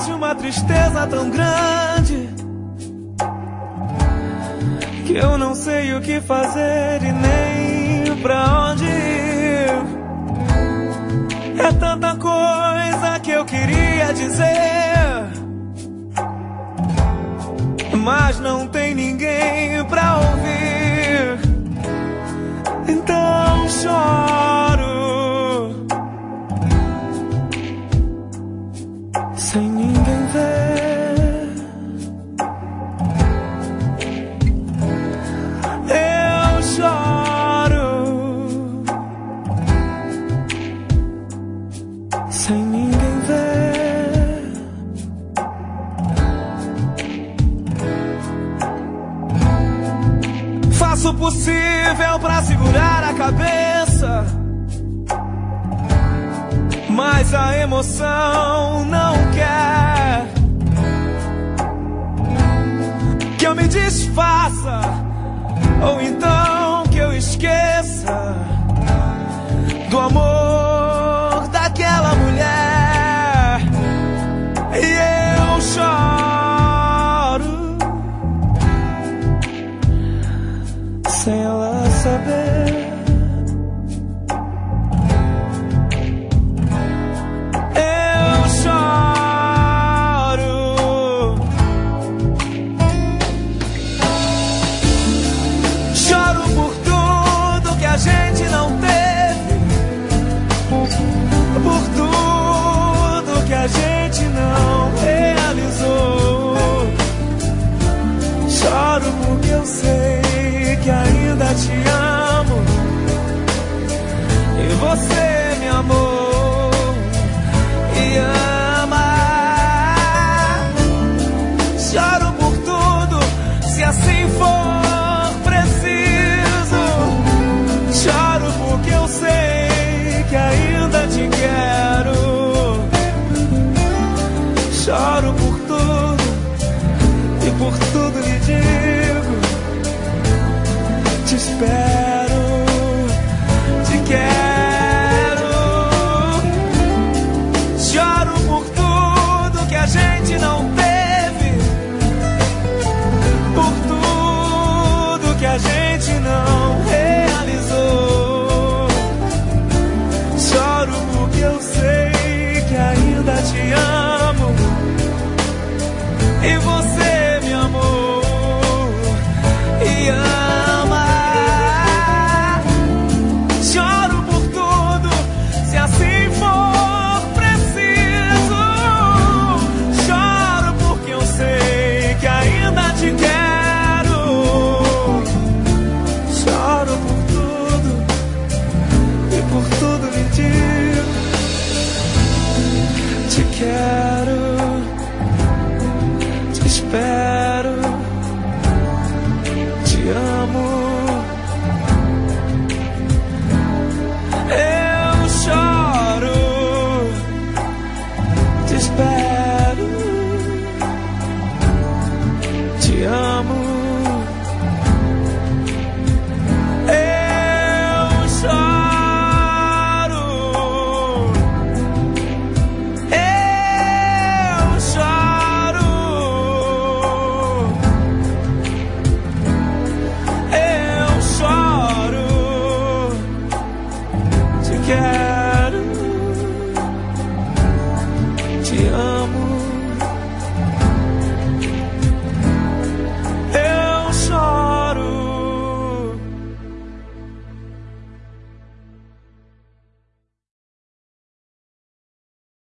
hoje uma tristeza tão grande que eu não sei o que fazer e nem pra onde ir. É tanta coisa que eu queria dizer, mas não tem ninguém pra ouvir. Então choro sem ninguém ver. Eu choro sem ninguém ver. Faço o possível pra segurar a cabeça, mas a emoção não quer que eu me desfaça, ou então que eu esqueça do amor daquela mulher. E eu choro sem ela saber. Eu choro, choro por tudo que a gente não teve, por tudo que a gente não realizou. Choro porque eu sei que ainda te amo e você me amou e ama. Choro por tudo, se assim for preciso. Choro porque eu sei que ainda te quero. Choro por tudo e por tudo lhe digo: te espero, te quero. Choro por tudo que a gente não teve, por tudo que a gente não realizou. Choro porque eu sei que ainda te amo e você me amou e ama. Choro por tudo, se assim for preciso. Choro porque eu sei que ainda te quero. Choro por tudo e por tudo lhe digo: te quero, te espero, te amo. Eu choro, te espero, te amo. Eu choro, eu choro, eu choro. Te quero, te amo.